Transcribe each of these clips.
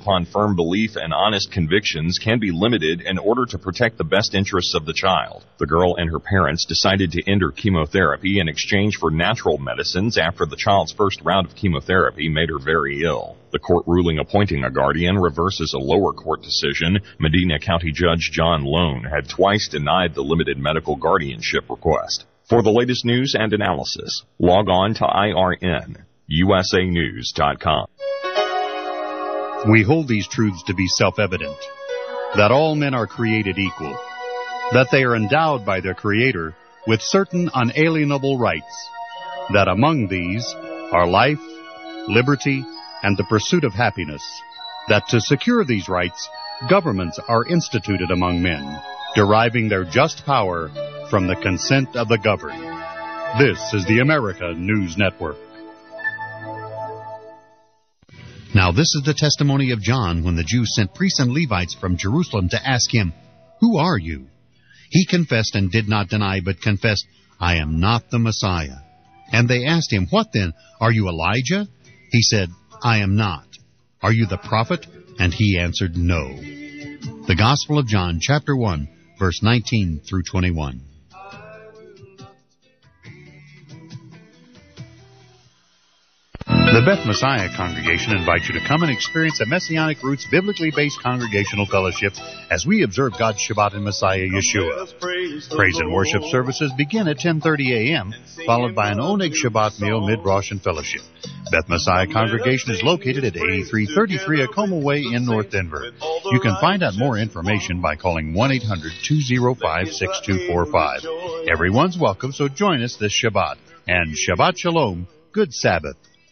upon firm belief and honest convictions can be limited in order to protect the best interests of the child. The girl and her parents decided to end her chemotherapy in exchange for natural medicines after the child's first round of chemotherapy made her very ill. The court ruling appointing a guardian reverses a lower court decision. Medina County Judge John Lone had twice denied the limited medical guardianship request. For the latest news and analysis, log on to IRNUSAnews.com. We hold these truths to be self-evident, that all men are created equal, that they are endowed by their Creator with certain unalienable rights, that among these are life, liberty, and the pursuit of happiness, that to secure these rights, governments are instituted among men, deriving their just power from the consent of the governed. This is the America News Network. Now this is the testimony of John when the Jews sent priests and Levites from Jerusalem to ask him, "Who are you?" He confessed and did not deny, but confessed, "I am not the Messiah." And they asked him, "What then? Are you Elijah?" He said, "I am not." "Are you the prophet?" And he answered, "No." The Gospel of John, chapter 1, verse 19 through 21. The Beth Messiah congregation invites you to come and experience a Messianic Roots biblically based congregational fellowship as we observe God's Shabbat in Messiah Yeshua. Praise and worship services begin at 10:30 a.m., followed by an Oneg Shabbat meal, mid-Rosh, and fellowship. Beth Messiah congregation is located at 8333 Acoma Way in North Denver. You can find out more information by calling 1-800-205-6245. Everyone's welcome, so join us this Shabbat. And Shabbat Shalom, good Sabbath.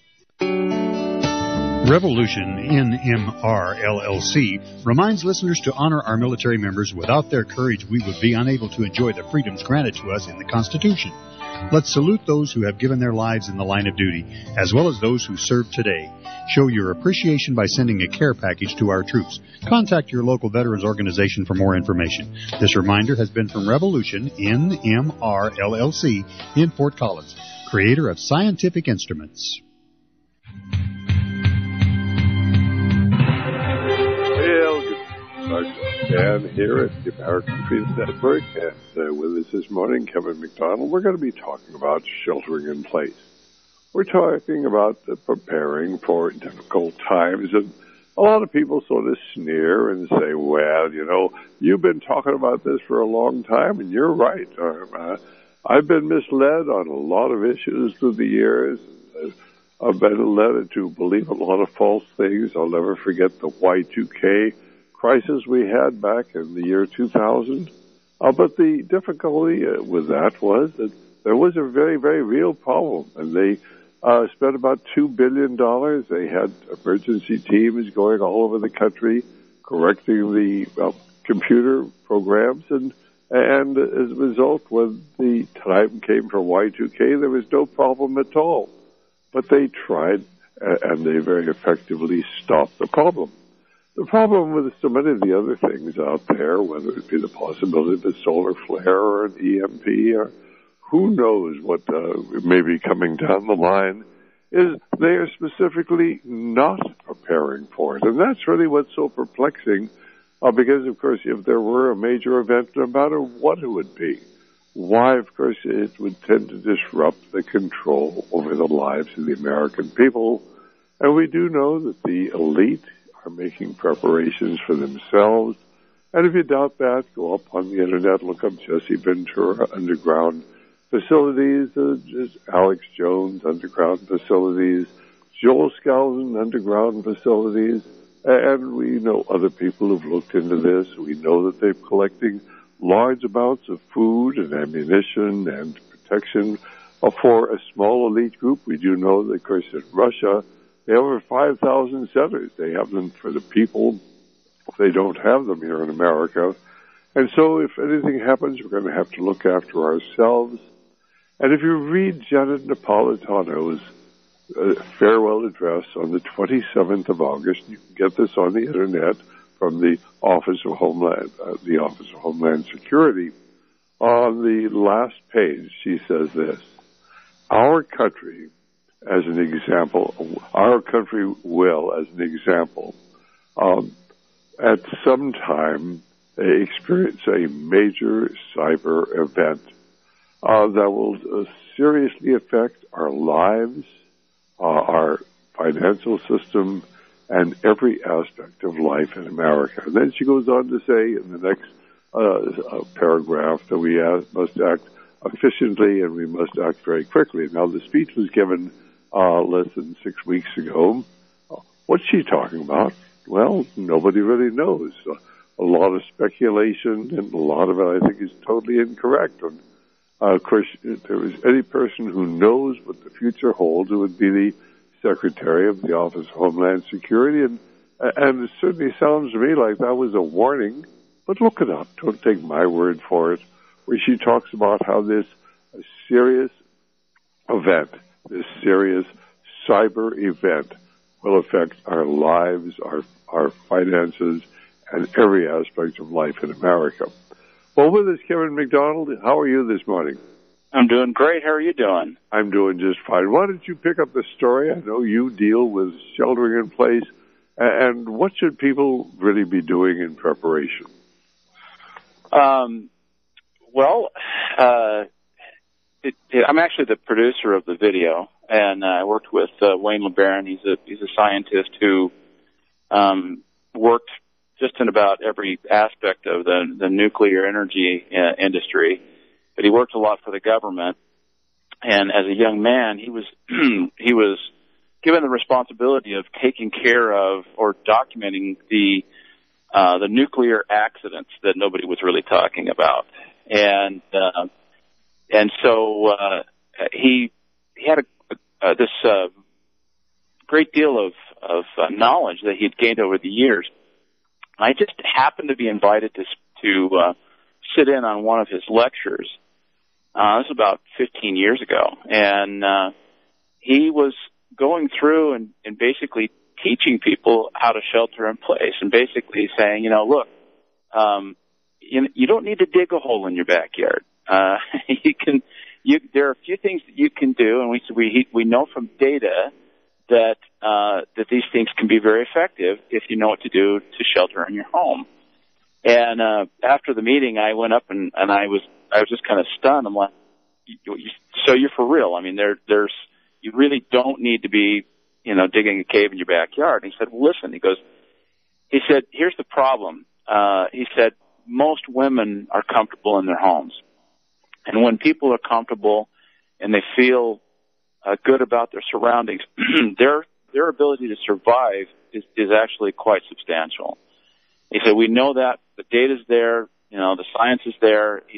Revolution NMR LLC reminds listeners to honor our military members. Without their courage, we would be unable to enjoy the freedoms granted to us in the Constitution. Let's salute those who have given their lives in the line of duty, as well as those who serve today. Show your appreciation by sending a care package to our troops. Contact your local veterans organization for more information. This reminder has been from Revolution NMR LLC in Fort Collins, creator of Scientific Instruments. And here at the American Freedom Network, and with us this morning, Kevin McDonald, we're going to be talking about sheltering in place. We're talking about preparing for difficult times, and a lot of people sort of sneer and say, well, you know, you've been talking about this for a long time, and you're right. I've been misled on a lot of issues through the years. I've been led to believe a lot of false things. I'll never forget the Y2K crisis we had back in the year 2000. But the difficulty with that was that there was a very, very real problem, and they spent about $2 billion. They had emergency teams going all over the country correcting the computer programs, and as a result, when the time came for Y2K, there was no problem at all. But they tried, and they very effectively stopped the problem. The problem with so many of the other things out there, whether it be the possibility of a solar flare or an EMP or who knows what may be coming down the line, is they are specifically not preparing for it. And that's really what's so perplexing, because, of course, if there were a major event, no matter what it would be, why, of course, it would tend to disrupt the control over the lives of the American people. And we do know that the elite are making preparations for themselves. And if you doubt that, go up on the Internet, look up Jesse Ventura underground facilities, Alex Jones underground facilities, Joel Skousen underground facilities, and we know other people who've looked into this. We know that they're collecting large amounts of food and ammunition and protection for a small elite group. We do know that, of course, in Russia, they have over 5,000 centers. They have them for the people. They don't have them here in America. And so if anything happens, we're going to have to look after ourselves. And if you read Janet Napolitano's farewell address on the 27th of August, you can get this on the Internet from the Office of Homeland Security. On the last page, she says this: our country will, as an example, at some time experience a major cyber event that will seriously affect our lives, our financial system, and every aspect of life in America. And then she goes on to say in the next paragraph that we must act efficiently and we must act very quickly. Now, the speech was given less than 6 weeks ago. What's she talking about? Well, nobody really knows. A lot of speculation, and a lot of it, I think, is totally incorrect. And, of course, if there was any person who knows what the future holds, it would be the Secretary of the Office of Homeland Security. And it certainly sounds to me like that was a warning. But look it up. Don't take my word for it. Where she talks about how this serious event, this serious cyber event, will affect our lives, our finances, and every aspect of life in America. Well, with us, Kevin McDonald. How are you this morning? I'm doing great. How are you doing? I'm doing just fine. Why don't you pick up the story? I know you deal with sheltering in place. And what should people really be doing in preparation? I'm actually the producer of the video, and I worked with Wayne LeBaron. He's a scientist who worked just in about every aspect of the nuclear energy industry, but he worked a lot for the government. And as a young man, he was he was given the responsibility of taking care of or documenting the nuclear accidents that nobody was really talking about. And so he had this great deal of knowledge that he'd gained over the years. I just happened to be invited to sit in on one of his lectures. This was about 15 years ago, and he was going through and basically teaching people how to shelter in place, and basically saying, look, you don't need to dig a hole in your backyard. There are a few things that you can do, and we know from data that these things can be very effective if you know what to do to shelter in your home. And after the meeting, I went up and I was just kind of stunned. I'm like, so you're for real? I mean, you really don't need to be, digging a cave in your backyard. And he said, well, listen, he said, here's the problem. He said, most women are comfortable in their homes. And when people are comfortable and they feel good about their surroundings, their ability to survive is actually quite substantial. He said, we know that. The data's there. The science is there. He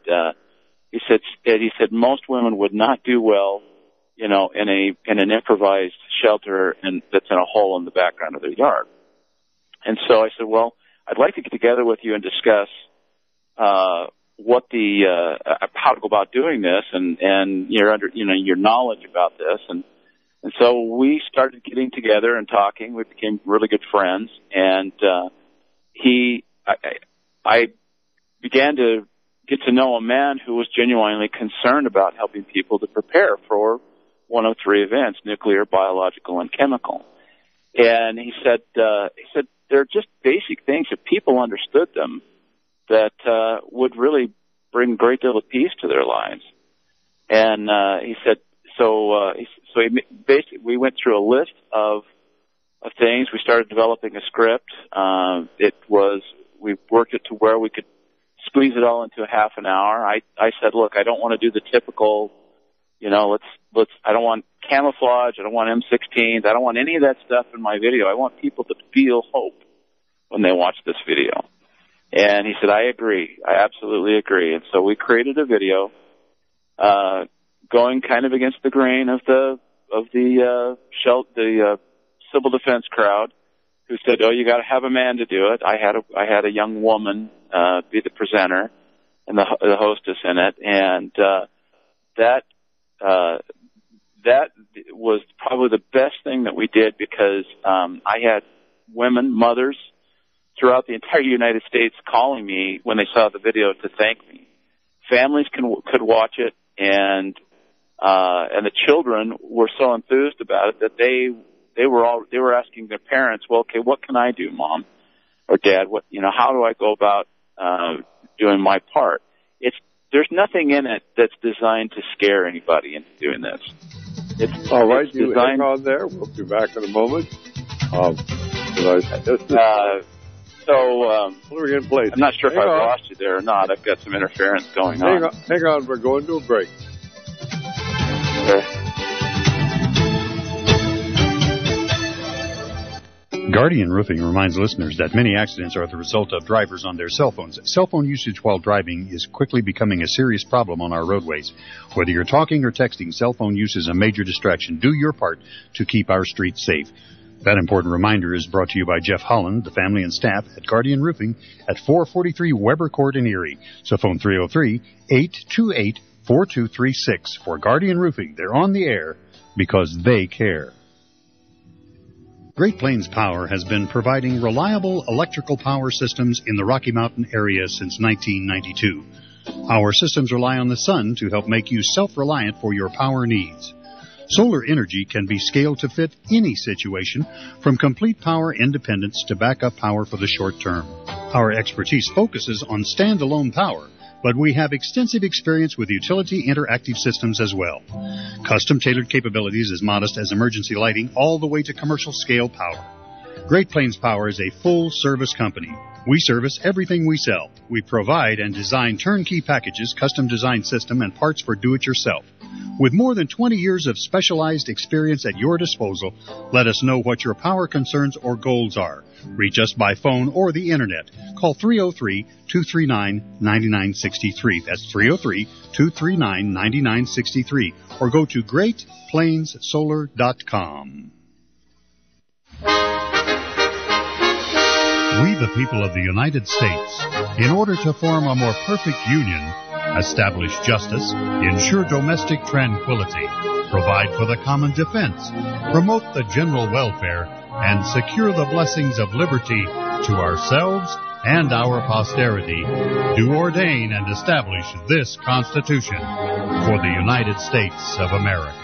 said most women would not do well, in an improvised shelter that's in a hole in the background of their yard. And so I said, well, I'd like to get together with you and discuss what how to go about doing this and your knowledge about this. And so we started getting together and talking. We became really good friends, and I began to get to know a man who was genuinely concerned about helping people to prepare for one of three events: nuclear, biological, and chemical. And he said they're just basic things if people understood them that would really bring a great deal of peace to their lives. And he said, we went through a list of things. We started developing a script. We worked it to where we could squeeze it all into a half an hour. I said, look, I don't want to do the typical, I don't want camouflage. I don't want M16s. I don't want any of that stuff in my video. I want people to feel hope when they watch this video. And he said, I agree. I absolutely agree. And so we created a video, going kind of against the grain of the civil defense crowd, who said, "Oh, you got to have a man to do it." I had a young woman be the presenter and the hostess in it, and that was probably the best thing that we did, because I had women, mothers throughout the entire United States calling me when they saw the video to thank me. Families could watch it, and the children were so enthused about it that they they were asking their parents, well, okay, what can I do, Mom or Dad? How do I go about doing my part? There's nothing in it that's designed to scare anybody into doing this. It's all right. It's you designed, hang on there. We'll be back in a moment. We're in place. I'm not sure if I lost you there or not. I've got some interference going on. Hang on. We're going to a break. Okay. Guardian Roofing reminds listeners that many accidents are the result of drivers on their cell phones. Cell phone usage while driving is quickly becoming a serious problem on our roadways. Whether you're talking or texting, cell phone use is a major distraction. Do your part to keep our streets safe. That important reminder is brought to you by Jeff Holland, the family and staff at Guardian Roofing at 443 Weber Court in Erie. So phone 303-828-4236 for Guardian Roofing. They're on the air because they care. Great Plains Power has been providing reliable electrical power systems in the Rocky Mountain area since 1992. Our systems rely on the sun to help make you self-reliant for your power needs. Solar energy can be scaled to fit any situation, from complete power independence to backup power for the short term. Our expertise focuses on standalone power, but we have extensive experience with utility interactive systems as well. Custom-tailored capabilities as modest as emergency lighting all the way to commercial-scale power. Great Plains Power is a full-service company. We service everything we sell. We provide and design turnkey packages, custom-designed system, and parts for do-it-yourself. With more than 20 years of specialized experience at your disposal, let us know what your power concerns or goals are. Reach us by phone or the Internet. Call 303-239-9963. That's 303-239-9963. Or go to GreatPlainsSolar.com. We, the people of the United States, in order to form a more perfect union, establish justice, ensure domestic tranquility, provide for the common defense, promote the general welfare, and secure the blessings of liberty to ourselves and our posterity, do ordain and establish this Constitution for the United States of America.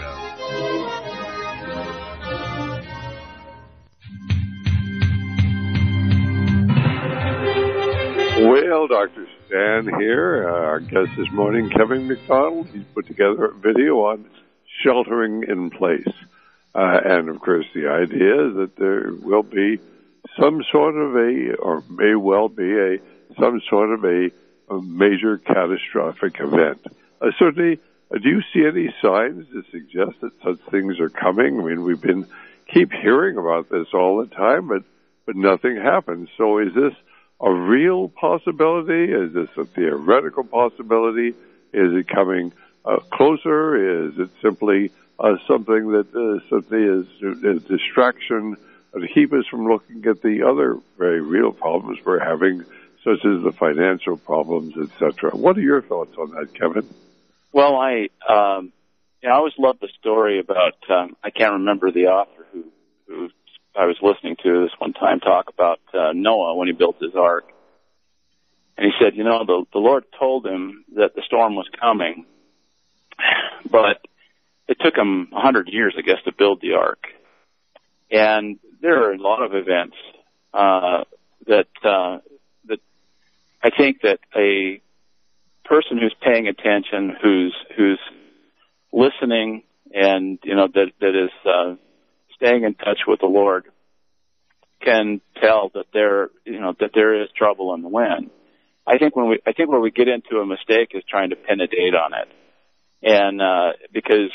Well, Dr. Stan here. Our guest this morning, Kevin McDonald. He's put together a video on sheltering in place. And, of course, the idea is that there will be some sort of or may well be some sort of a major catastrophic event. Certainly, do you see any signs to suggest that such things are coming? I mean, we've keep hearing about this all the time, but nothing happens. So is this a real possibility? Is this a theoretical possibility? Is it coming closer? Is it simply something that simply is a distraction to keep us from looking at the other very real problems we're having, such as the financial problems, etc.? What are your thoughts on that, Kevin? Well, I always love the story about, I can't remember the author who I was listening to this one time talk about Noah when he built his ark. And he said, the Lord told him that the storm was coming, but it took him 100 years, I guess, to build the ark. And there are a lot of events that I think that a person who's paying attention, who's listening, and that is staying in touch with the Lord, can tell that there is trouble in the wind. I think where we get into a mistake is trying to pin a date on it, and because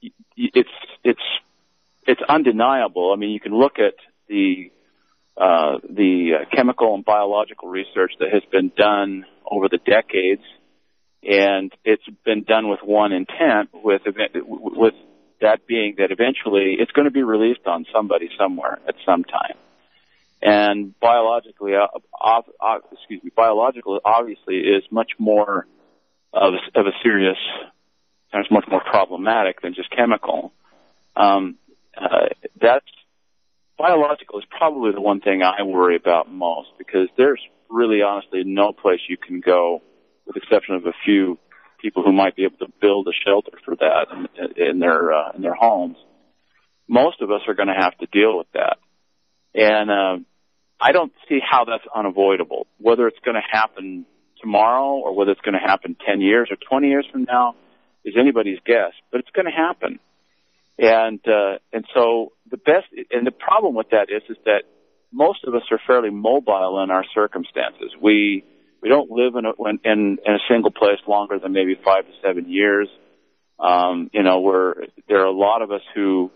it's undeniable. I mean, you can look at the chemical and biological research that has been done over the decades, and it's been done with one intent, with that being that eventually it's going to be released on somebody somewhere at some time. And biological obviously is much more of a serious, and it's much more problematic than just chemical. That's biological is probably the one thing I worry about most, because there's really honestly no place you can go, with the exception of a few people who might be able to build a shelter for that in their homes, most of us are going to have to deal with that. And I don't see how that's unavoidable. Whether it's going to happen tomorrow or whether it's going to happen 10 years or 20 years from now is anybody's guess, but it's going to happen. And so the problem with that is that most of us are fairly mobile in our circumstances. We don't live in a single place longer than maybe 5 to 7 years. There are a lot of us who,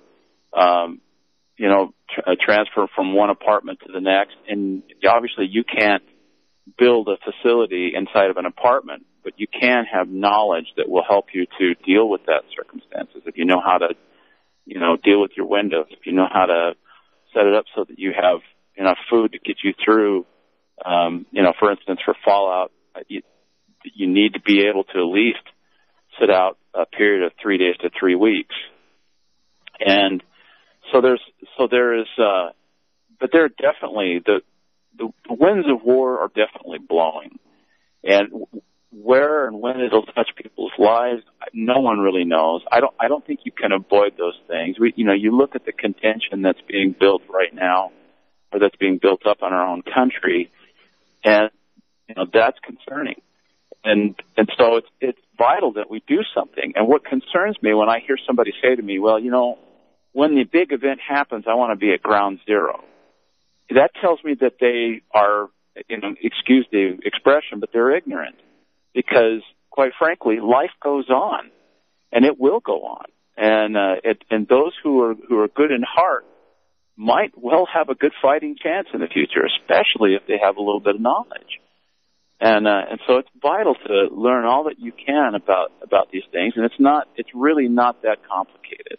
transfer from one apartment to the next, and obviously you can't build a facility inside of an apartment, but you can have knowledge that will help you to deal with that circumstances. If you know how to, deal with your windows, if you know how to set it up so that you have enough food to get you through, for instance, for fallout, you need to be able to at least sit out a period of 3 days to 3 weeks. And but there are definitely the winds of war are definitely blowing, and where and when it'll touch people's lives, no one really knows. I don't think you can avoid those things. You look at the contention that's being built right now, or that's being built up on our own country, and that's concerning. And so it's vital that we do something. And what concerns me when I hear somebody say to me, well, when the big event happens, I want to be at ground zero. That tells me that they are, excuse the expression, but they're ignorant. Because, quite frankly, life goes on, and it will go on. And those who are good in heart might well have a good fighting chance in the future, especially if they have a little bit of knowledge. And so it's vital to learn all that you can about these things, and it's really not that complicated.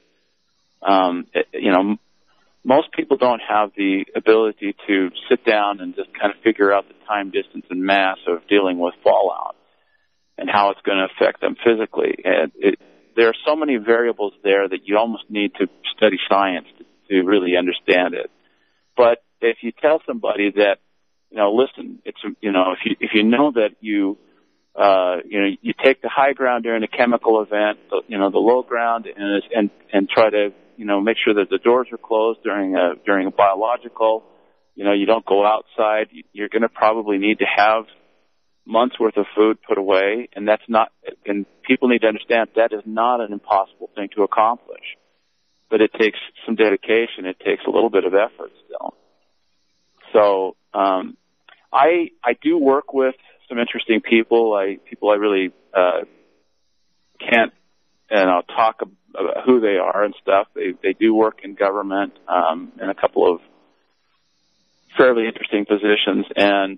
Most people don't have the ability to sit down and just kind of figure out the time, distance, and mass of dealing with fallout and how it's going to affect them physically. And there are so many variables there that you almost need to study science to really understand it. But if you tell somebody that, listen, if you know that you take the high ground during a chemical event, the low ground, and try to, make sure that the doors are closed during a biological, you don't go outside, you're going to probably need to have months worth of food put away, and and people need to understand that is not an impossible thing to accomplish. But it takes some dedication, it takes a little bit of effort still. So, I do work with some interesting people. People I really can't, talk about who they are and stuff. They do work in government, in a couple of fairly interesting positions, and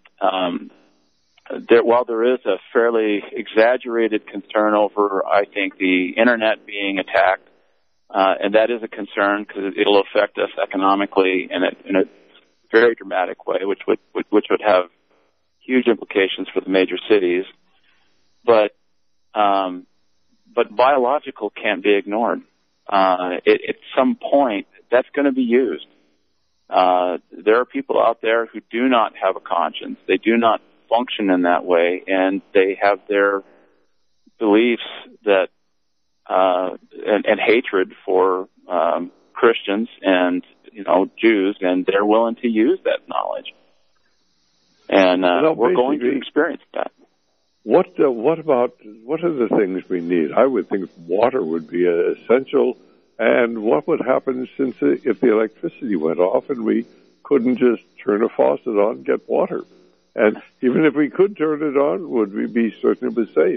while there is a fairly exaggerated concern over, I think, the internet being attacked, and that is a concern because it'll affect us economically in a very dramatic way, which would have huge implications for the major cities. But biological can't be ignored. At some point, that's going to be used. There are people out there who do not have a conscience. They do not function in that way, and they have their beliefs that and hatred for Christians and Jews, and they're willing to use that knowledge. And we're going to experience that. What are the things we need? I would think water would be essential. And what would happen if the electricity went off and we couldn't just turn a faucet on and get water? And even if we could turn it on, would we be certain it was safe?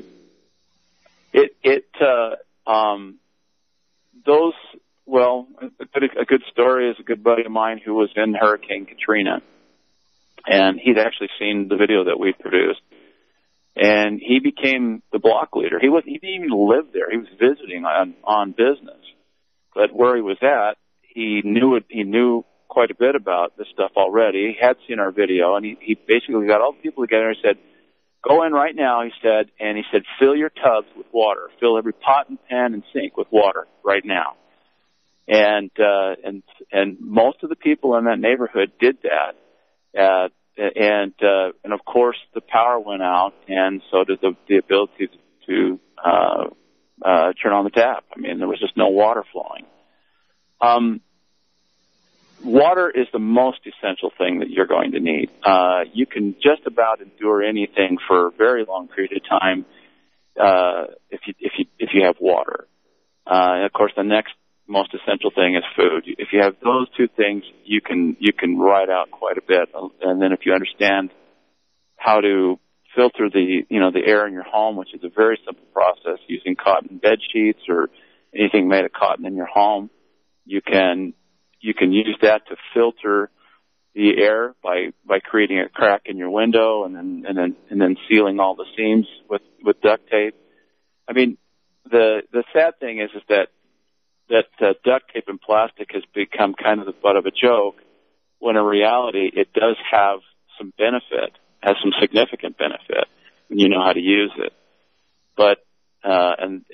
A good story is a good buddy of mine who was in Hurricane Katrina, and he'd actually seen the video that we produced, and he became the block leader. He didn't even live there. He was visiting on business, but where he was at, he knew quite a bit about this stuff already. He had seen our video, and he basically got all the people together and said, "Go in right now," he said, "fill your tubs with water. Fill every pot and pan and sink with water right now." And most of the people in that neighborhood did that. And of course the power went out, and so did the ability to turn on the tap. I mean, there was just no water flowing. Water is the most essential thing that you're going to need. You can just about endure anything for a very long period of time if you have water. And of course, the next most essential thing is food. If you have those two things, you can ride out quite a bit. And then if you understand how to filter the air in your home, which is a very simple process using cotton bed sheets or anything made of cotton in your home, you can use that to filter the air by creating a crack in your window and then sealing all the seams with duct tape. I mean, the sad thing is that duct tape and plastic has become kind of the butt of a joke, when in reality it does have some benefit, has some significant benefit when you know how to use it. But I'm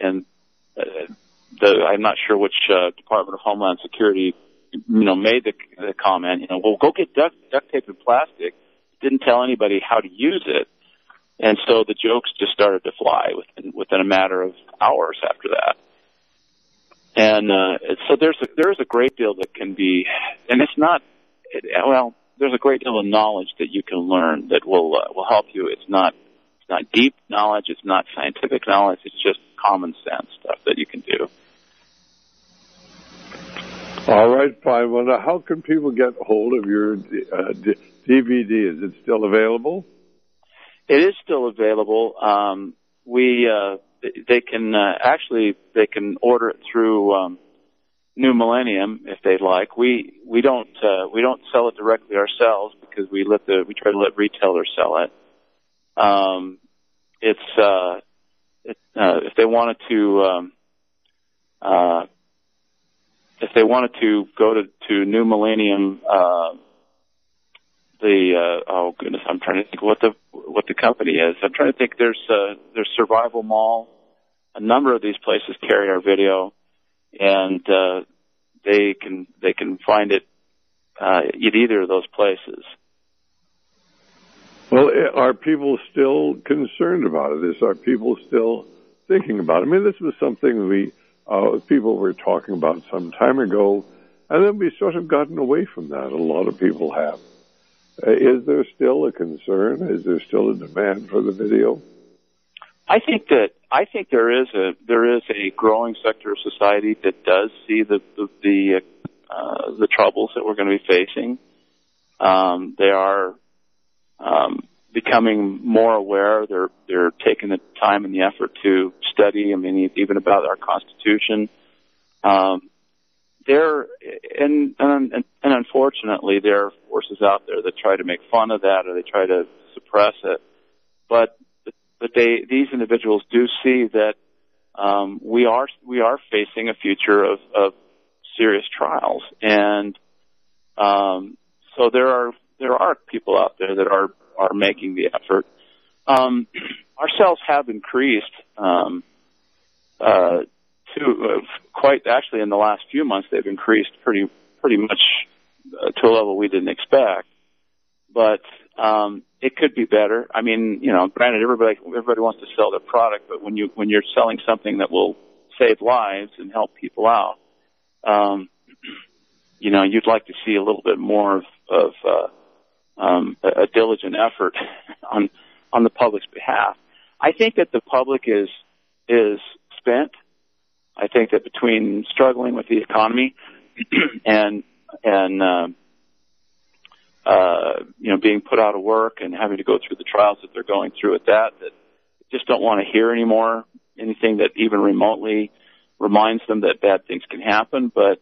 not sure which Department of Homeland Security made the comment, well, go get duct tape and plastic. Didn't tell anybody how to use it. And so the jokes just started to fly within a matter of hours after that. And so there is a great deal that can be, and it's not, there's a great deal of knowledge that you can learn that will help you. It's not deep knowledge, it's not scientific knowledge, it's just common sense stuff that you can do. All right, fine. Well, now, how can people get hold of your DVD? Is it still available? It is still available. They can order it through New Millennium if they'd like. We don't sell it directly ourselves because we try to let retailers sell it. If they wanted to go to New Millennium, oh goodness, I'm trying to think what the company is. I'm trying to think. There's Survival Mall. A number of these places carry our video, and they can find it at either of those places. Well, are people still concerned about it? Are people still thinking about it? I mean, this was something people were talking about some time ago, and then we sort of gotten away from that. A lot of people have. Is there still a concern? Is there still a demand for the video? I think there is a growing sector of society that does see the troubles that we're going to be facing. They are becoming more aware. They're taking the time and the effort to study. I mean, even about our Constitution. And unfortunately, there are forces out there that try to make fun of that, or they try to suppress it. But these individuals do see that we are facing a future of serious trials, and so there are people out there that are making the effort. Our cells have increased to quite actually in the last few months. They've increased pretty much to a level we didn't expect, but it could be better. I mean, granted, everybody wants to sell their product, but when you're selling something that will save lives and help people out, you'd like to see a little bit more of a diligent effort on the public's behalf. I think that the public is spent. I think that between struggling with the economy and being put out of work and having to go through the trials that they're going through at that just don't want to hear anymore anything that even remotely reminds them that bad things can happen. But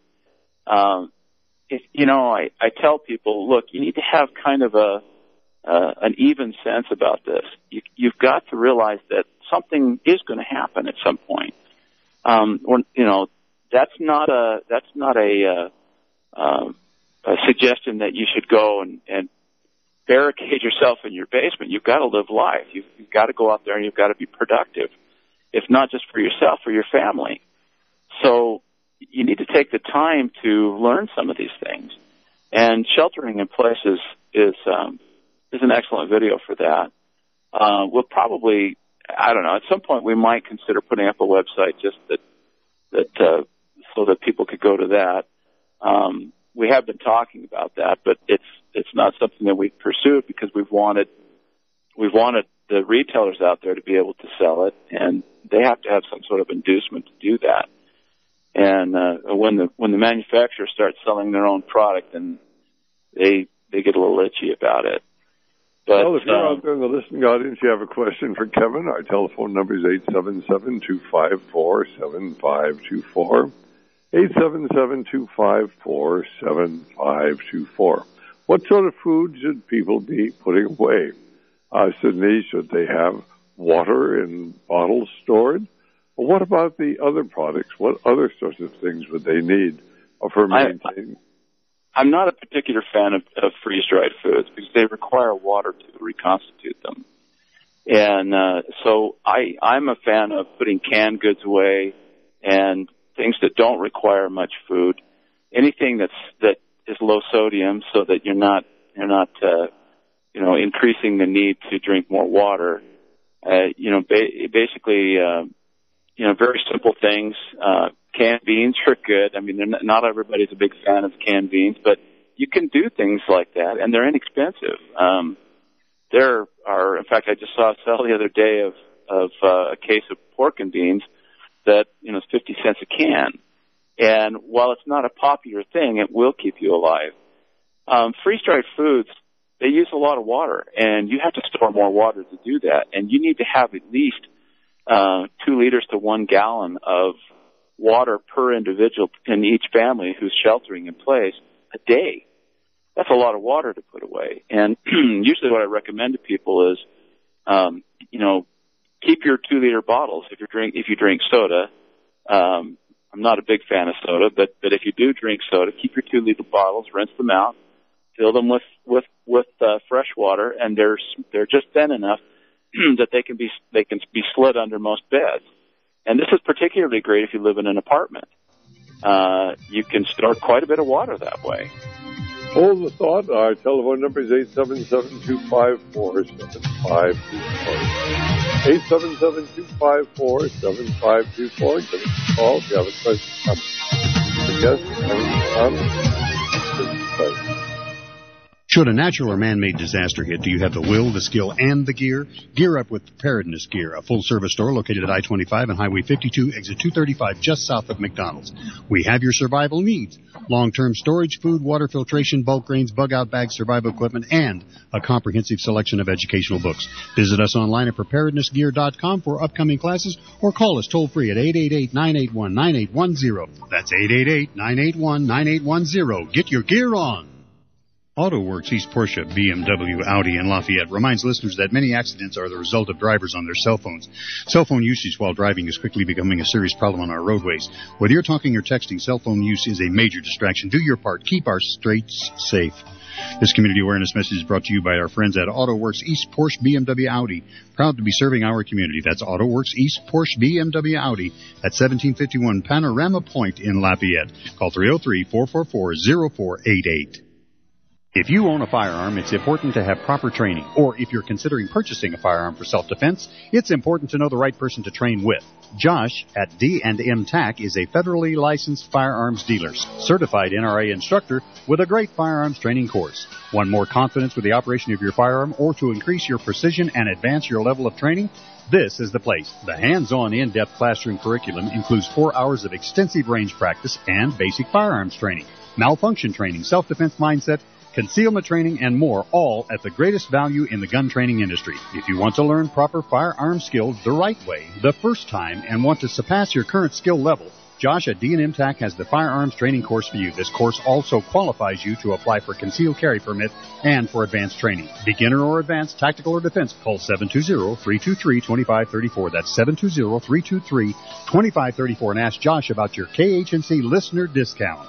I tell people, look, you need to have kind of an even sense about this. You've got to realize that something is going to happen at some point. That's not a suggestion that you should go and barricade yourself in your basement. You've got to live life. You've got to go out there and you've got to be productive, if not just for yourself, for your family. So you need to take the time to learn some of these things. And sheltering in place is an excellent video for that. We'll probably, I don't know, at some point we might consider putting up a website just that so that people could go to that. We have been talking about that, but it's not something that we've pursued because we've wanted the retailers out there to be able to sell it, and they have to have some sort of inducement to do that. And when the manufacturer starts selling their own product, then they get a little itchy about it. But, well, if you're out there in the listening audience, you have a question for Kevin, our telephone number is 877-254-7524. 877-254-7524. What sort of food should people be putting away? Sydney, should they have water in bottles stored? Well, what about the other products? What other sorts of things would they need for maintaining? I'm not a particular fan of freeze-dried foods because they require water to reconstitute them. And so I'm a fan of putting canned goods away and things that don't require much food. Anything that is low sodium, so that you're not increasing the need to drink more water. Basically, very simple things. Canned beans are good. I mean, not everybody's a big fan of canned beans, but you can do things like that, and they're inexpensive. There are, in fact, I just saw a sale the other day of a case of pork and beans that is 50 cents a can. And while it's not a popular thing, it will keep you alive. Freeze-dried foods, they use a lot of water, and you have to store more water to do that. And you need to have at least 2 liters to 1 gallon of water per individual in each family who's sheltering in place a day. That's a lot of water to put away. And usually what I recommend to people is, keep your 2-liter bottles if you drink soda. I'm not a big fan of soda, but if you do drink soda, keep your 2-liter bottles, rinse them out, fill them with fresh water, and they're just thin enough that they can be slid under most beds. And this is particularly great if you live in an apartment. You can store quite a bit of water that way. Hold the thought. Our telephone number is 877-254-7524. 877-254-7524. Give us a call if you have a question. Should a natural or man-made disaster hit, do you have the will, the skill, and the gear? Gear up with Preparedness Gear, a full-service store located at I-25 and Highway 52, exit 235, just south of McDonald's. We have your survival needs: long-term storage, food, water filtration, bulk grains, bug-out bags, survival equipment, and a comprehensive selection of educational books. Visit us online at preparednessgear.com for upcoming classes, or call us toll-free at 888-981-9810. That's 888-981-9810. Get your gear on. AutoWorks East Porsche, BMW, Audi, and Lafayette reminds listeners that many accidents are the result of drivers on their cell phones. Cell phone usage while driving is quickly becoming a serious problem on our roadways. Whether you're talking or texting, cell phone use is a major distraction. Do your part. Keep our streets safe. This community awareness message is brought to you by our friends at AutoWorks East Porsche, BMW, Audi. Proud to be serving our community. That's AutoWorks East Porsche, BMW, Audi at 1751 Panorama Point in Lafayette. Call 303-444-0488. If you own a firearm, it's important to have proper training. Or if you're considering purchasing a firearm for self-defense, it's important to know the right person to train with. Josh at D&M TAC is a federally licensed firearms dealer, certified NRA instructor with a great firearms training course. Want more confidence with the operation of your firearm or to increase your precision and advance your level of training? This is the place. The hands-on, in-depth classroom curriculum includes 4 hours of extensive range practice and basic firearms training, malfunction training, self-defense mindset, concealment training, and more, all at the greatest value in the gun training industry. If you want to learn proper firearm skills the right way, the first time, and want to surpass your current skill level, Josh at D&M TAC has the firearms training course for you. This course also qualifies you to apply for concealed carry permit and for advanced training. Beginner or advanced, tactical or defense, call 720-323-2534. That's 720-323-2534, and ask Josh about your KHNC listener discount.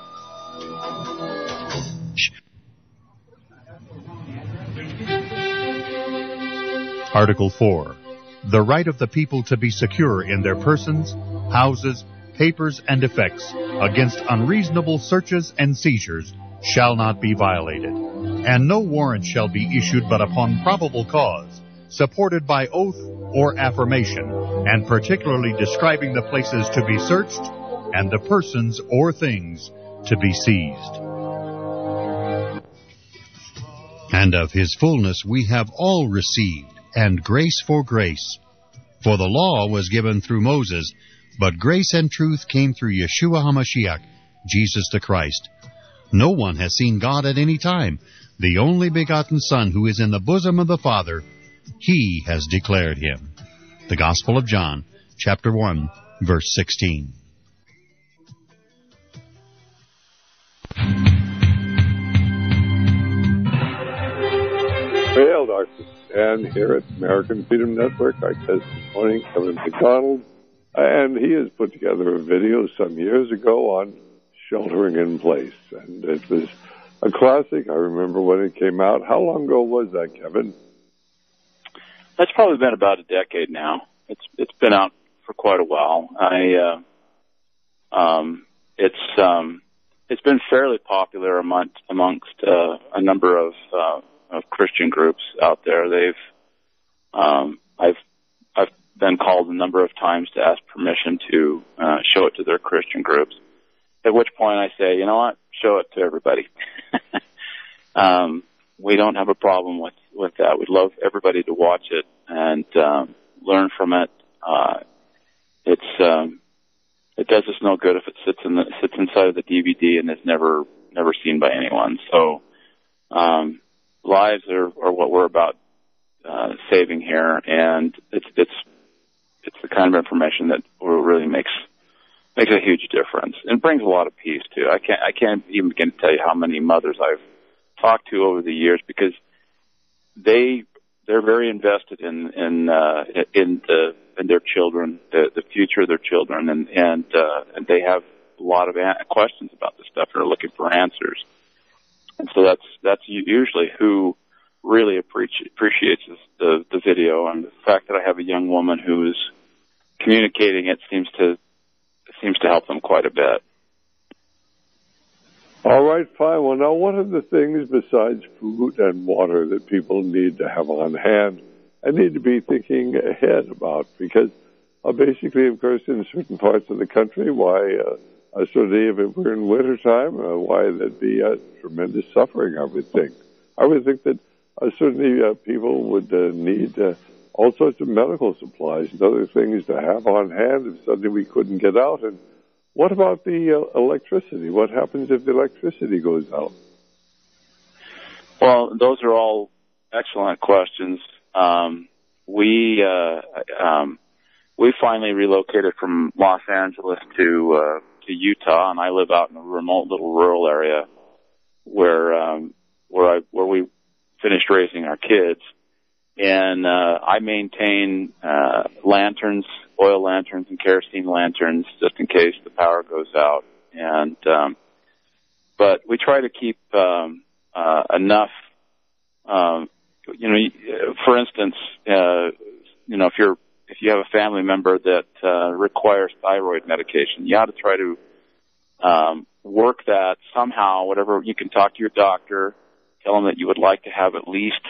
Article 4. The right of the people to be secure in their persons, houses, papers, and effects against unreasonable searches and seizures shall not be violated, and no warrant shall be issued but upon probable cause, supported by oath or affirmation, and particularly describing the places to be searched and the persons or things to be seized. And of his fullness we have all received, and grace for grace. For the law was given through Moses, but grace and truth came through Yeshua HaMashiach, Jesus the Christ. No one has seen God at any time. The only begotten Son, who is in the bosom of the Father, He has declared Him. The Gospel of John, chapter 1, verse 16. Well, Dr. Stan here at American Freedom Network. Our guest this morning, Kevin McDonald, and he has put together a video some years ago on sheltering in place, and it was a classic. I remember when it came out. How long ago was that, Kevin? That's probably been about a decade now. It's been out for quite a while. It's been fairly popular amongst a number of Christian groups out there. I've been called a number of times to ask permission to show it to their Christian groups. At which point I say, you know what, show it to everybody. We don't have a problem with that. We'd love everybody to watch it and learn from it. It does us no good if it sits inside of the DVD and is never seen by anyone. So lives are what we're about saving here, and it's the kind of information that really makes a huge difference and brings a lot of peace too. I can't even begin to tell you how many mothers I've talked to over the years, because they're very invested in their children, the future of their children, and they have a lot of questions about this stuff and are looking for answers. And so that's usually who really appreciates the video, and the fact that I have a young woman who is communicating it seems to help them quite a bit. All right, fine. Well, now, what are the things besides food and water that people need to have on hand and need to be thinking ahead about? Because basically, of course, in certain parts of the country, certainly if it were in wintertime, why there'd be tremendous suffering, I would think. I would think that certainly people would need all sorts of medical supplies and other things to have on hand if suddenly we couldn't get out. And what about the electricity? What happens if the electricity goes out? Well, those are all excellent questions. We finally relocated from Los Angeles to Utah, and I live out in a remote little rural area where we finished raising our kids. And I maintain lanterns, oil lanterns and kerosene lanterns, just in case the power goes out. And but we try to keep enough. For instance, if you have a family member that requires thyroid medication, you ought to try to work that somehow. Whatever you can talk to your doctor, tell them that you would like to have at least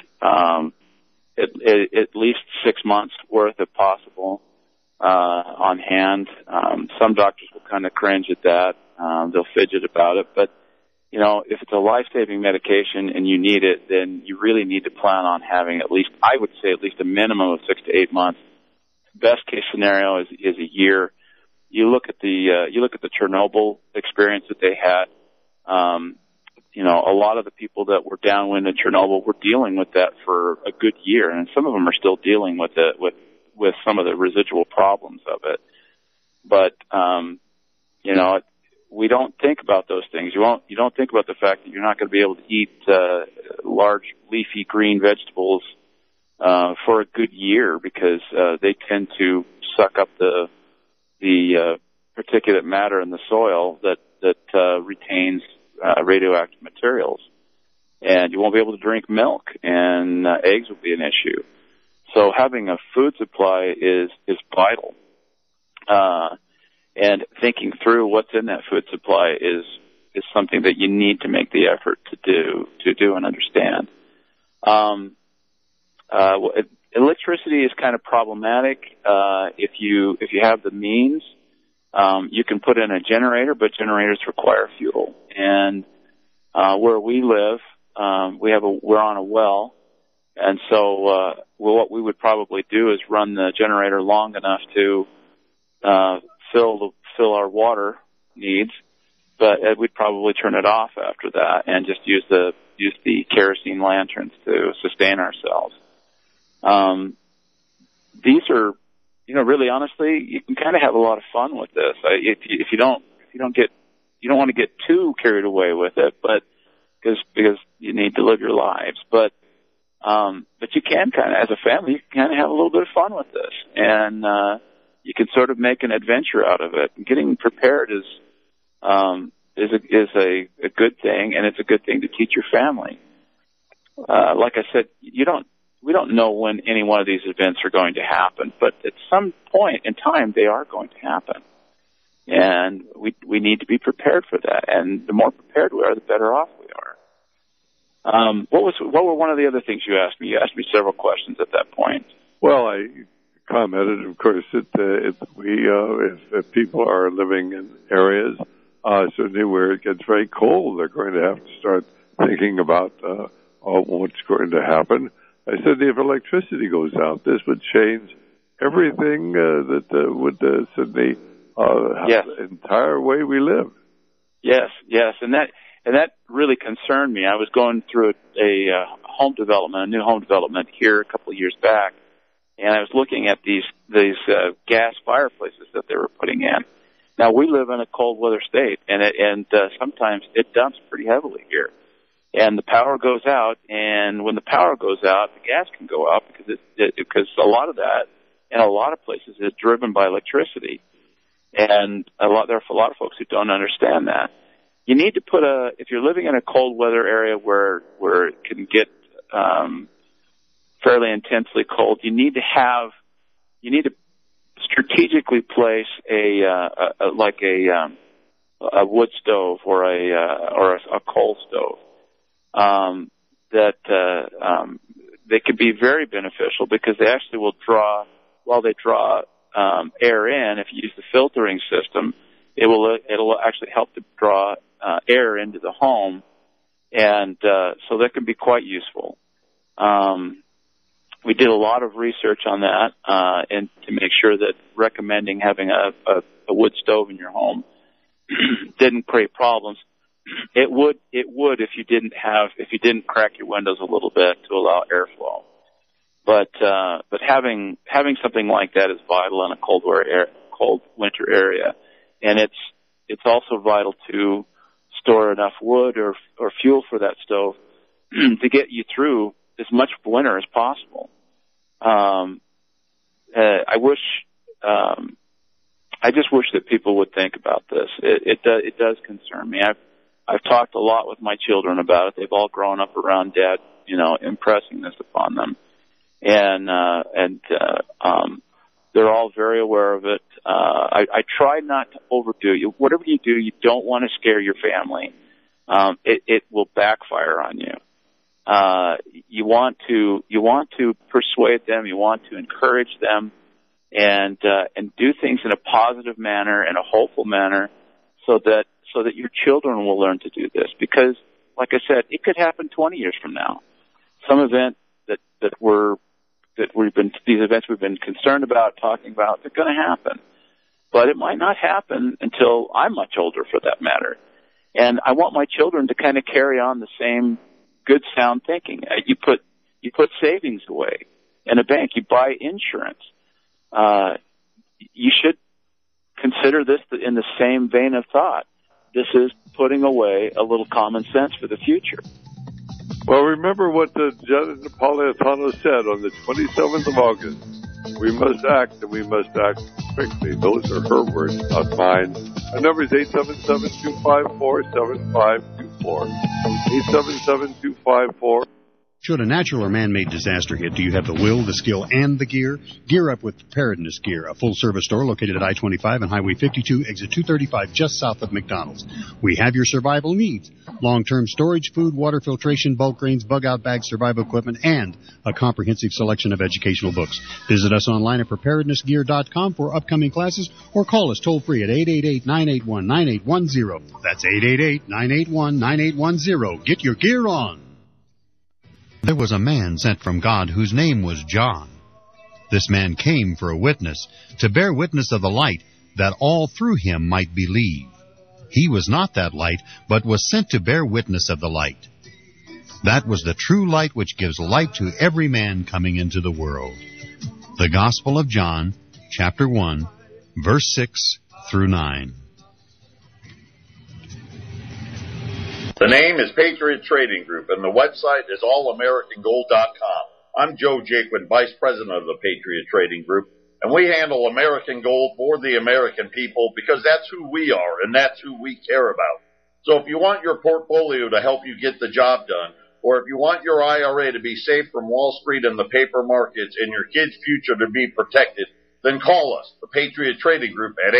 6 months worth, if possible, on hand. Some doctors will kind of cringe at that. They'll fidget about it. But, if it's a life-saving medication and you need it, then you really need to plan on having at least a minimum of 6 to 8 months. Best case scenario is a year. You look at the Chernobyl experience that they had. A lot of the people that were downwind in Chernobyl were dealing with that for a good year, and some of them are still dealing with it, with some of the residual problems of it. But, we don't think about those things. You don't think about the fact that you're not going to be able to eat, large leafy green vegetables, for a good year, because, they tend to suck up the particulate matter in the soil that retains radioactive materials, and you won't be able to drink milk, and eggs will be an issue. So having a food supply is vital, and thinking through what's in that food supply is something that you need to make the effort to do and understand. Electricity is kind of problematic. If you have the means, you can put in a generator, but generators require fuel. and where we live, we're on a well, and so what we would probably do is run the generator long enough to fill our water needs, but we'd probably turn it off after that and just use the kerosene lanterns to sustain ourselves. These are, really honestly, you can kind of have a lot of fun with this. If you don't want to get too carried away with it, but because you need to live your lives, but you can kind of, as a family, you can kind of have a little bit of fun with this, and you can sort of make an adventure out of it. And getting prepared is a good thing, and it's a good thing to teach your family. Like I said, we don't know when any one of these events are going to happen, but at some point in time, they are going to happen. And we need to be prepared for that. And the more prepared we are, the better off we are. What were one of the other things you asked me? You asked me several questions at that point. Well, I commented, of course, that if people are living in areas certainly where it gets very cold, they're going to have to start thinking about what's going to happen. I said if electricity goes out, this would change everything that would certainly yes. the entire way we live. Yes, and that really concerned me. I was going through a new home development here a couple of years back, and I was looking at these gas fireplaces that they were putting in. Now we live in a cold weather state, and sometimes it dumps pretty heavily here. And the power goes out, and when the power goes out, the gas can go out because a lot of that in a lot of places is driven by electricity. And there are a lot of folks who don't understand that. You need to if you're living in a cold weather area where it can get fairly intensely cold, you need to strategically place a wood stove or a coal stove. They can be very beneficial because they actually will draw air in. If you use the filtering system, it'll actually help to draw air into the home, and so that can be quite useful. We did a lot of research on that, and to make sure that recommending having a wood stove in your home didn't create problems. It would if you didn't crack your windows a little bit to allow airflow. But having something like that is vital in a cold winter area, and it's also vital to store enough wood or fuel for that stove to get you through as much winter as possible. I just wish that people would think about this. It does concern me. I've talked a lot with my children about it. They've all grown up around Dad, impressing this upon them. And they're all very aware of it. I try not to overdo it. Whatever you do, you don't want to scare your family. It will backfire on you. You want to persuade them. You want to encourage them, and do things in a positive manner and a hopeful manner, so that your children will learn to do this. Because, like I said, it could happen 20 years from now. Some event these events we've been concerned about, talking about, they're going to happen. But it might not happen until I'm much older, for that matter. And I want my children to kind of carry on the same good, sound thinking. You put savings away in a bank. You buy insurance. You should consider this in the same vein of thought. This is putting away a little common sense for the future. Well, remember what Janet Napolitano said on the 27th of August. We must act, and we must act quickly. Those are her words, not mine. Our number is 877-254-7524. 877-254-7524. Should a natural or man-made disaster hit, do you have the will, the skill, and the gear? Gear up with Preparedness Gear, a full-service store located at I-25 and Highway 52, exit 235, just south of McDonald's. We have your survival needs. Long-term storage, food, water filtration, bulk grains, bug-out bags, survival equipment, and a comprehensive selection of educational books. Visit us online at preparednessgear.com for upcoming classes or call us toll-free at 888-981-9810. That's 888-981-9810. Get your gear on. There was a man sent from God whose name was John. This man came for a witness, to bear witness of the light, that all through him might believe. He was not that light, but was sent to bear witness of the light. That was the true light which gives light to every man coming into the world. The Gospel of John, chapter 1, verse 6 through 9. The name is Patriot Trading Group, and the website is allamericangold.com. I'm Joe Jaquin, Vice President of the Patriot Trading Group, and we handle American gold for the American people because that's who we are and that's who we care about. So if you want your portfolio to help you get the job done, or if you want your IRA to be safe from Wall Street and the paper markets and your kids' future to be protected, then call us, the Patriot Trading Group, at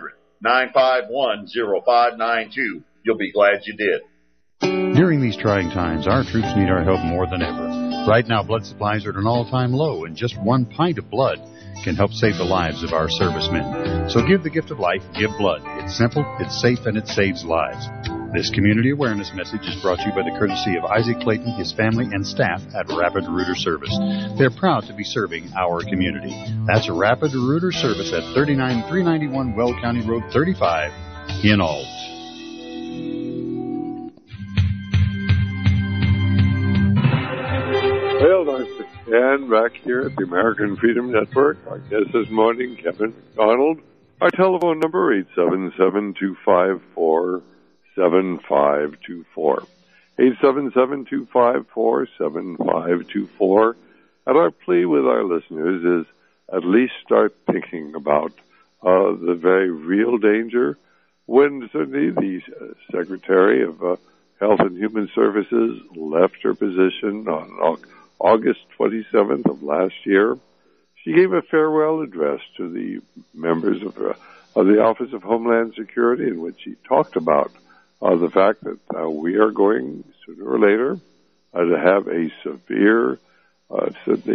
800-951-0592. You'll be glad you did. During these trying times, our troops need our help more than ever. Right now, blood supplies are at an all-time low, and just 1 pint of blood can help save the lives of our servicemen. So give the gift of life, give blood. It's simple, it's safe, and it saves lives. This community awareness message is brought to you by the courtesy of Isaac Clayton, his family, and staff at Rapid Rooter Service. They're proud to be serving our community. That's Rapid Rooter Service at 39391 Well County Road 35 in Alt. Well, Dr. Ken, back here at the American Freedom Network. Our guest this morning, Kevin McDonald. Our telephone number, 877-254-7524. 877-254-7524. And our plea with our listeners is at least start thinking about the very real danger. When certainly the Secretary of Health and Human Services left her position on August 27th of last year, she gave a farewell address to the members of the Office of Homeland Security, in which she talked about the fact that we are going, sooner or later, to have a severe, a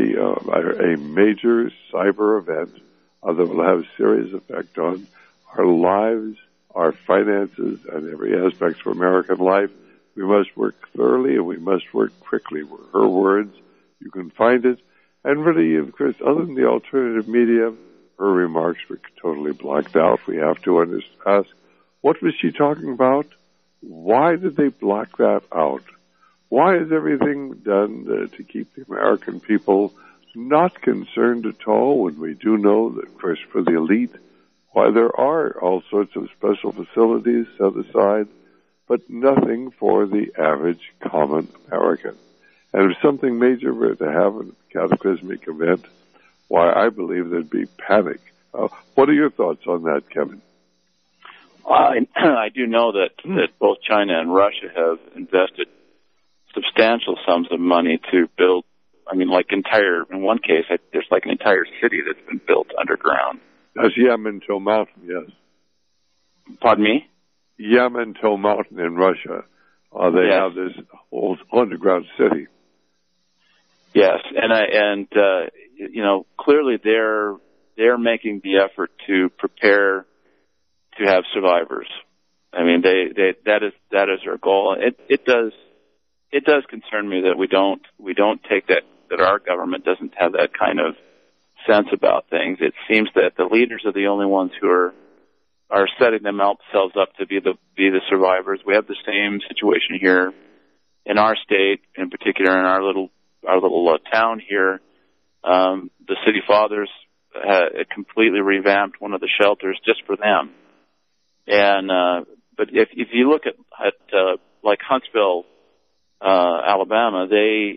major cyber event that will have a serious effect on our lives, our finances, and every aspect of American life. We must work thoroughly and we must work quickly, were her words. You can find it. And really, of course, other than the alternative media, her remarks were totally blacked out. We have to ask, what was she talking about? Why did they block that out? Why is everything done to keep the American people not concerned at all, when we do know that, of course, for the elite, why there are all sorts of special facilities set aside, but nothing for the average common American. And if something major were to happen, a cataclysmic event, why, I believe there'd be panic. What are your thoughts on that, Kevin? I do know that both China and Russia have invested substantial sums of money to build, in one case, there's like an entire city that's been built underground. That's Yamantau Mountain, yes. Pardon me? Yamantau Mountain in Russia. They have this old underground city. Yes, and clearly they're making the effort to prepare to have survivors. That is their goal. It does concern me that we don't take that our government doesn't have that kind of sense about things. It seems that the leaders are the only ones who are setting themselves up to be the survivors. We have the same situation here in our state, in particular in our little town here. The city fathers completely revamped one of the shelters just for them. And but if you look at like Huntsville, Alabama, they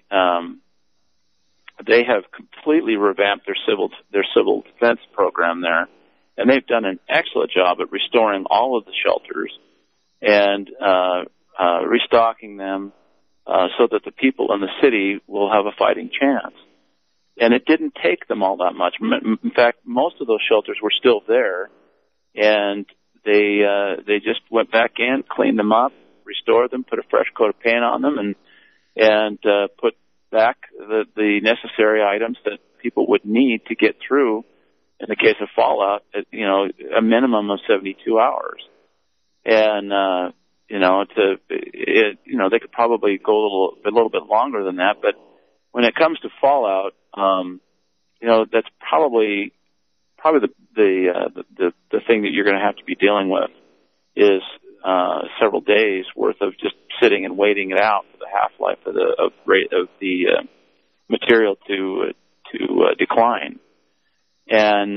have completely revamped their civil defense program there. And they've done an excellent job at restoring all of the shelters and restocking them so that the people in the city will have a fighting chance. And it didn't take them all that much. In fact, most of those shelters were still there, and they just went back in, cleaned them up, restored them, put a fresh coat of paint on them, and put back the necessary items that people would need to get through, in the case of fallout, a minimum of 72 hours. And they could probably go a little bit longer than that, but when it comes to fallout, that's probably the thing that you're going to have to be dealing with is several days worth of just sitting and waiting it out for the half-life of the material to decline. And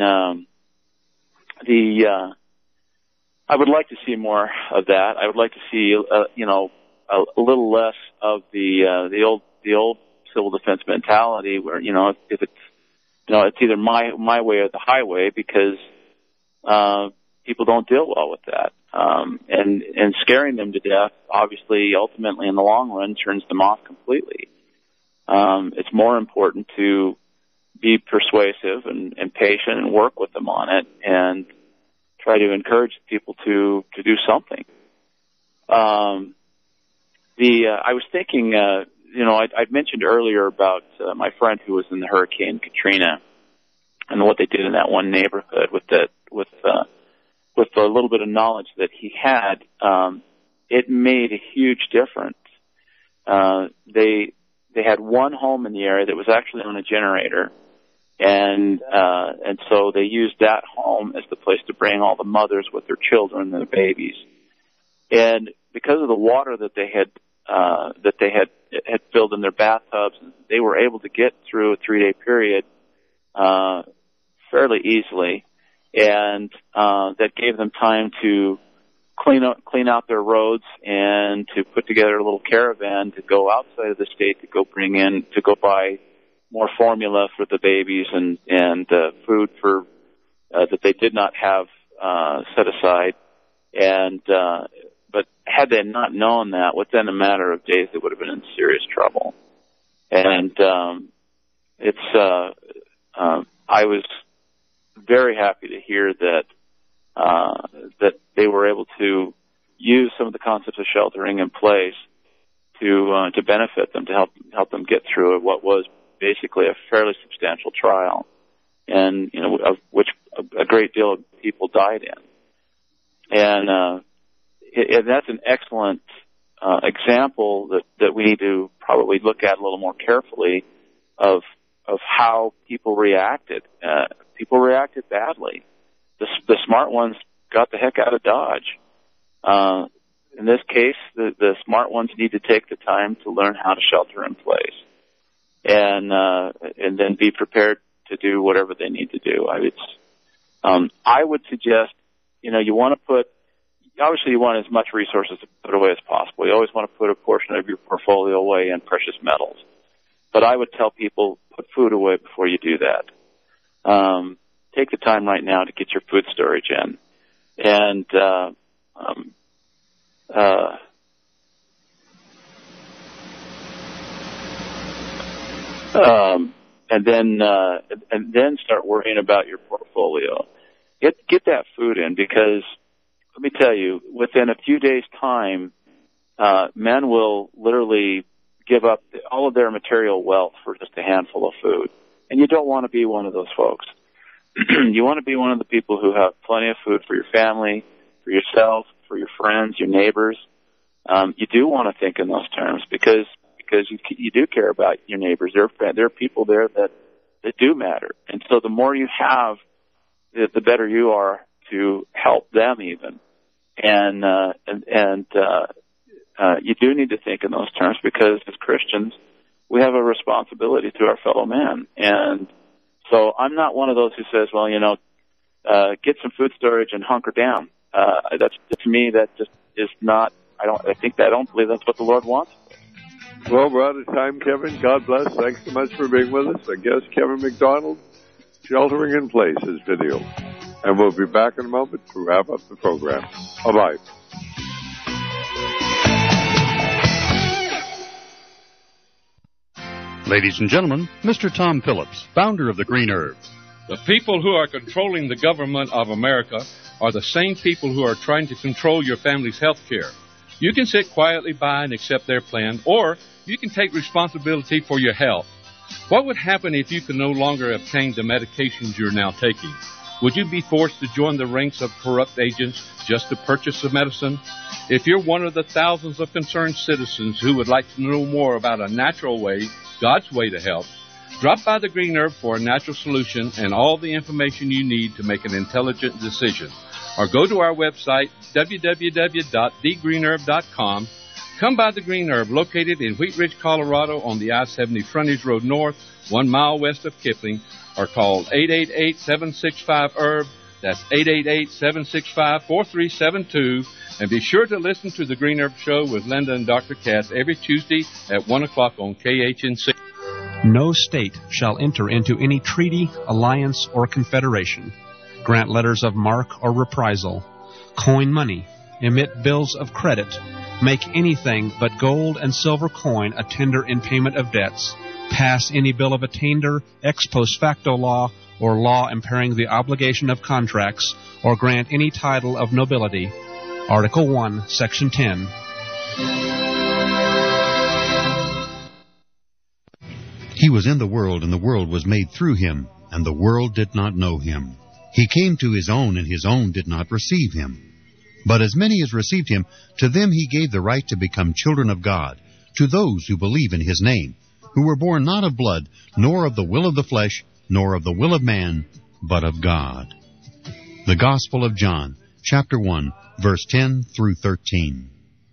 I would like to see more of that. I would like to see a little less of the old civil defense mentality where if it's it's either my way or the highway, because people don't deal well with that. And scaring them to death, obviously, ultimately in the long run, turns them off completely. It's more important to be persuasive and patient and work with them on it and try to encourage people to do something. I was thinking, I'd mentioned earlier about my friend who was in the Hurricane Katrina and what they did in that one neighborhood with the little bit of knowledge that he had. It made a huge difference. They had one home in the area that was actually on a generator, and so they used that home as the place to bring all the mothers with their children and their babies. And because of the water that they had filled in their bathtubs, they were able to get through a 3-day period fairly easily, and that gave them time to clean out their roads and to put together a little caravan to go outside of the state to go buy more formula for the babies and food for that they did not have set aside. And but had they not known that, within a matter of days, they would have been in serious trouble. And I was very happy to hear that they were able to use some of the concepts of sheltering in place to benefit them, to help them get through what was basically a fairly substantial trial, and of which a great deal of people died in. And that's an excellent example that we need to probably look at a little more carefully of how people reacted. People reacted badly. The smart ones got the heck out of Dodge. In this case, the smart ones need to take the time to learn how to shelter in place, and then be prepared to do whatever they need to do. I would suggest, you want to obviously you want as much resources to put away as possible. You always want to put a portion of your portfolio away in precious metals. But I would tell people, put food away before you do that. Take the time right now to get your food storage in. And then start worrying about your portfolio. Get that food in, because let me tell you, within a few days' time, men will literally give up all of their material wealth for just a handful of food. And you don't want to be one of those folks. You want to be one of the people who have plenty of food for your family, for yourself, for your friends, your neighbors. You do want to think in those terms because you do care about your neighbors. There are people there that do matter. And so the more you have, the better you are to help them even. And you do need to think in those terms, because as Christians, we have a responsibility to our fellow man. And so I'm not one of those who says, well, get some food storage and hunker down. To me, that just is not, I don't believe that's what the Lord wants. Well, we're out of time, Kevin. God bless. Thanks so much for being with us. Our guest, Kevin McDonald, Sheltering in Place, his video. And we'll be back in a moment to wrap up the program. Bye-bye. Ladies and gentlemen, Mr. Tom Phillips, founder of the Green Herb. The people who are controlling the government of America are the same people who are trying to control your family's health care. You can sit quietly by and accept their plan, or you can take responsibility for your health. What would happen if you could no longer obtain the medications you're now taking? Would you be forced to join the ranks of corrupt agents just to purchase the medicine? If you're one of the thousands of concerned citizens who would like to know more about a natural way, God's way to health, drop by the Green Herb for a natural solution and all the information you need to make an intelligent decision. Or go to our website, www.thegreenherb.com. Come by the Green Herb, located in Wheat Ridge, Colorado, on the I-70 Frontage Road North, 1 mile west of Kipling, or call 888-765-HERB. That's 888-765-4372. And be sure to listen to the Green Herb Show with Linda and Dr. Cass every Tuesday at 1 o'clock on KHNC. No state shall enter into any treaty, alliance, or confederation, grant letters of marque or reprisal, coin money, emit bills of credit, make anything but gold and silver coin a tender in payment of debts, pass any bill of attainder, ex post facto law, or law impairing the obligation of contracts, or grant any title of nobility. Article 1, Section 10. He was in the world, and the world was made through him, and the world did not know him. He came to his own, and his own did not receive him. But as many as received him, to them he gave the right to become children of God, to those who believe in his name, who were born not of blood, nor of the will of the flesh, nor of the will of man, but of God. The Gospel of John, chapter 1, verse 10 through 13.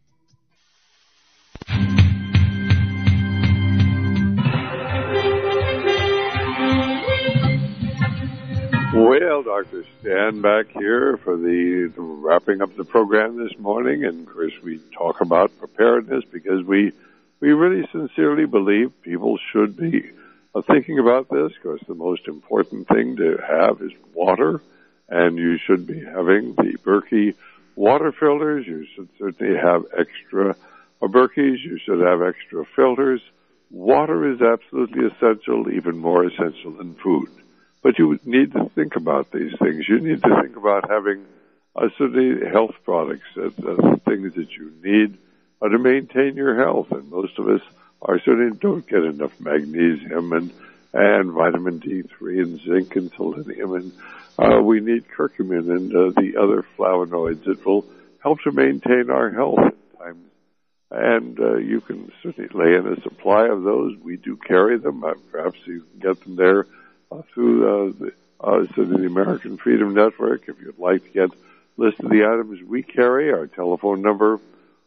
Well, Dr. Stan back here for the wrapping up the program this morning. And, of course, we talk about preparedness because we really sincerely believe people should be thinking about this. Of course, the most important thing to have is water, and you should be having the Berkey water filters. You should certainly have extra Berkeys. You should have extra filters. Water is absolutely essential, even more essential than food. But you need to think about these things. You need to think about having certainly health products, things that you need to maintain your health. And most of us certainly don't get enough magnesium and vitamin D3 and zinc and selenium. And we need curcumin and the other flavonoids that will help to maintain our health at times. And you can certainly lay in a supply of those. We do carry them. Perhaps you can get them there through the American Freedom Network. If you'd like to get a list of the items we carry, our telephone number,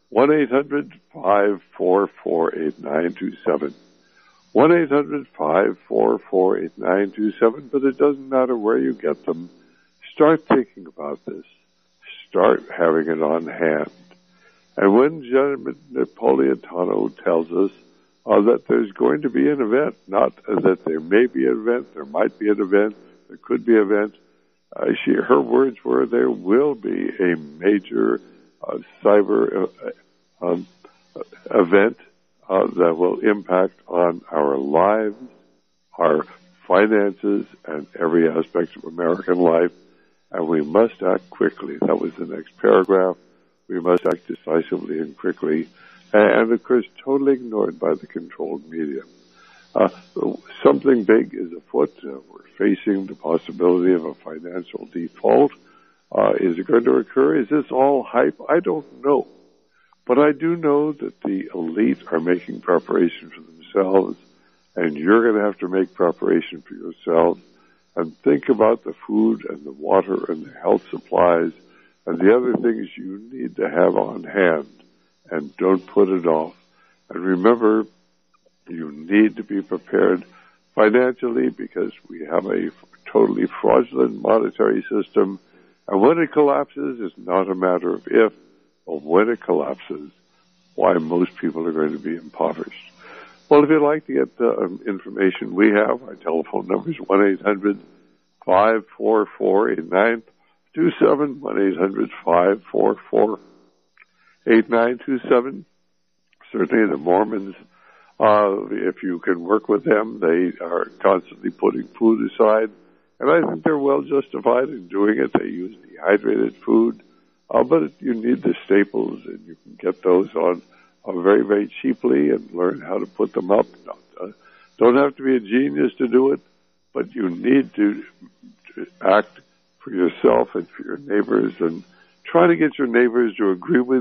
1-800-544-8927. 1-800-544-8927, but it doesn't matter where you get them. Start thinking about this. Start having it on hand. And when General Napolitano tells us that there's going to be an event, not that there may be an event, there might be an event, there could be an event. Her words were there will be a major cyber event that will impact on our lives, our finances, and every aspect of American life, and we must act quickly. That was the next paragraph. We must act decisively and quickly. And, of course, totally ignored by the controlled media. Something big is afoot. We're facing the possibility of a financial default. Is it going to occur? Is this all hype? I don't know. But I do know that the elite are making preparation for themselves, and you're going to have to make preparation for yourselves and think about the food and the water and the health supplies and the other things you need to have on hand. And don't put it off. And remember, you need to be prepared financially because we have a totally fraudulent monetary system. And when it collapses, it's not a matter of if, but when it collapses, why most people are going to be impoverished. Well, if you'd like to get the information we have, our telephone number is 1-800-544-8927, 1-800-544-8927. Certainly the Mormons If you can work with them, they are constantly putting food aside, and I think they're well justified in doing it. They use dehydrated food, but you need the staples, and you can get those on very, very cheaply and learn how to put them up. Don't have to be a genius to do it, but you need to act for yourself and for your neighbors, and try to get your neighbors to agree with